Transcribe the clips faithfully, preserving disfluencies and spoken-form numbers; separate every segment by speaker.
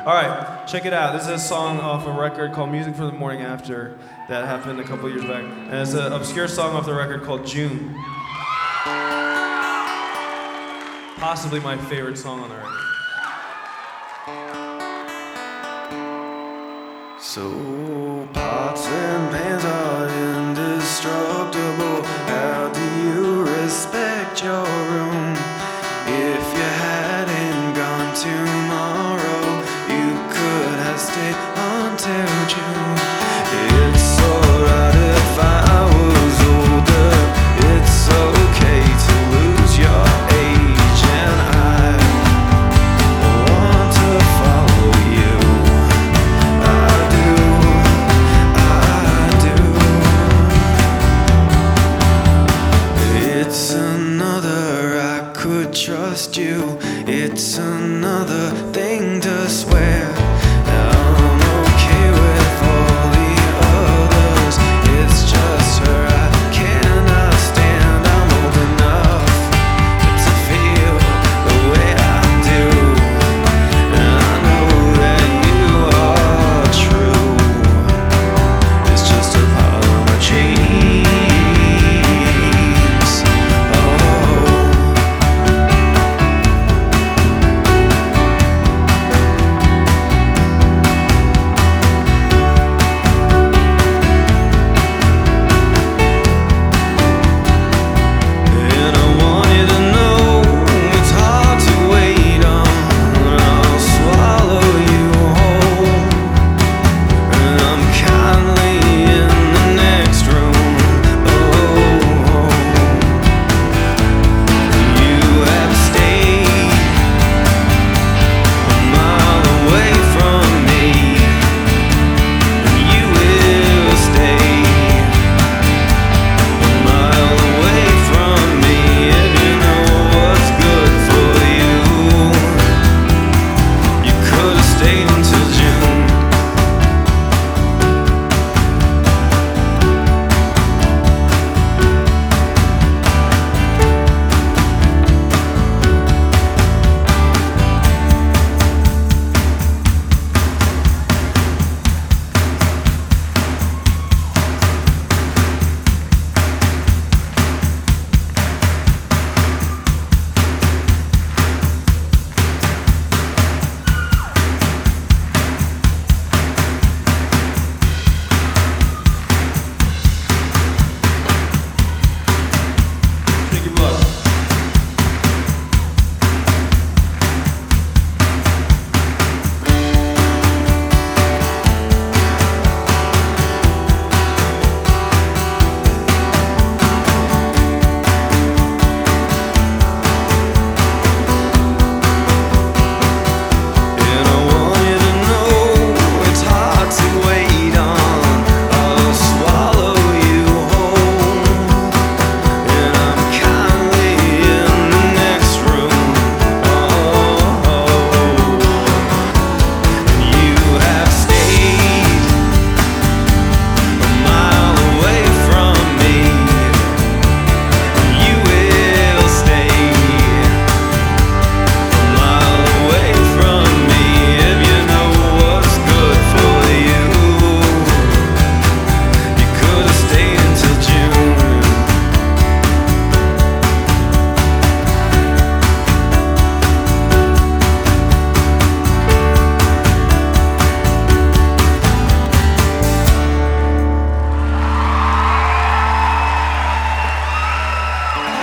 Speaker 1: All right, check it out. This is a song off a record called Music for the Morning After that happened a couple years back. And it's an obscure song off the record called June. Possibly my favorite song on the record.
Speaker 2: So pots and pans are indestructible. How do you respect your room? If you hadn't gone tomorrow, you could have stayed until June. It's alright if I was older. It's okay to lose your age, and I want to follow you. I do, I do. It's another, I could trust you. It's another thing to swear. I'm okay with all the others. It's just her I cannot stand. I'm old enough to feel the way I do, and I know that you are true. It's just a part of my dreams.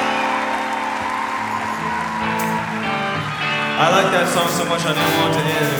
Speaker 1: I like that song so much I didn't want it to end.